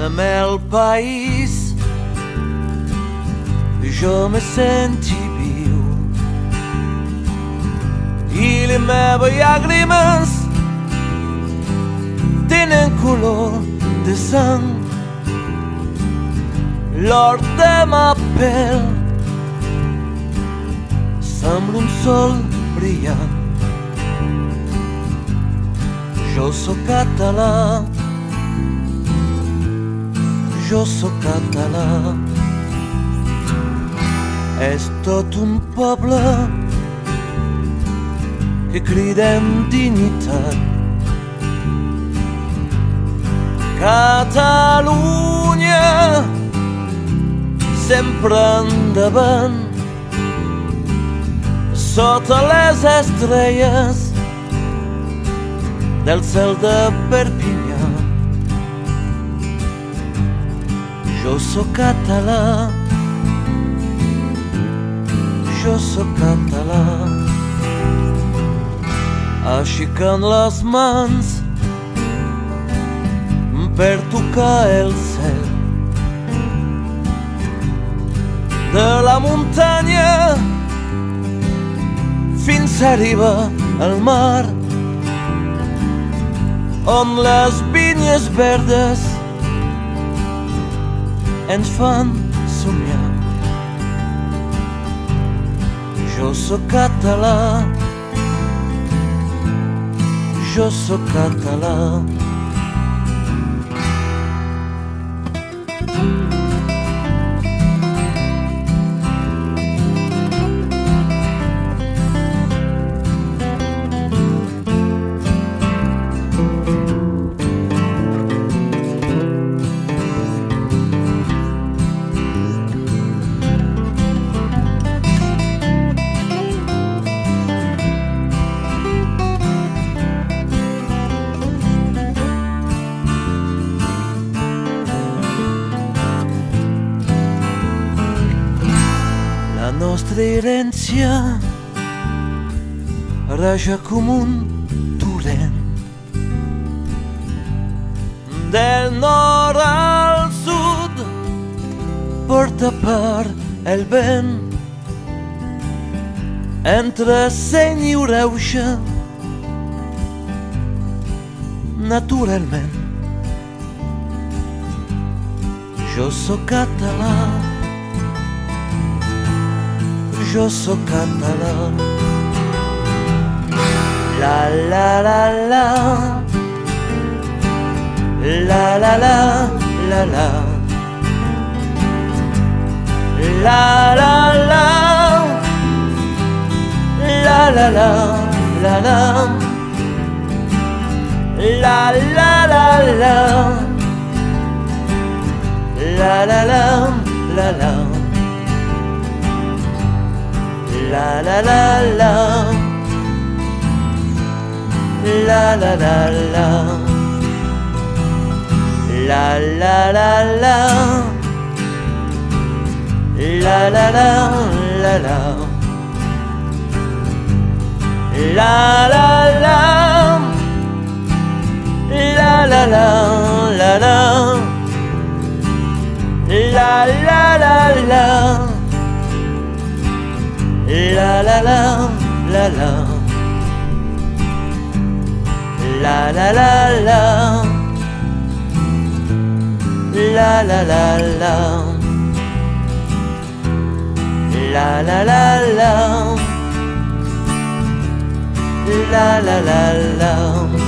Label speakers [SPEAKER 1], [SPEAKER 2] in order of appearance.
[SPEAKER 1] Nel meu país jo me senti viu i les meves llàgrimes tenen color de sang. L'or de ma pell sembla un sol brillant. Jo sóc català, jo sóc català. És tot un poble que cridem dignitat. Catalunya, sempre endavant, sota les estrelles del cel de Perpinyà. Jo sóc català, jo sóc català. Aixecant les mans per tocar el cel, de la muntanya fins a arribar al mar, on les vinyes verdes ens fan somiar. Jo sóc català, jo sóc català. La nostra herència raja com un torrent, del nord al sud per tapar el vent. Entre Seny i Ureuxa, naturalment, jo sóc català, jo sóc català. La la la la, la la la la la, la la la, la la la la la, la la la la, la la la la la. La la la la, la la la la, la la la la, la la la la la, la la la, la la la la la, la la la la. La la la la la, la la la la, la la la la, la la la la, la la la la.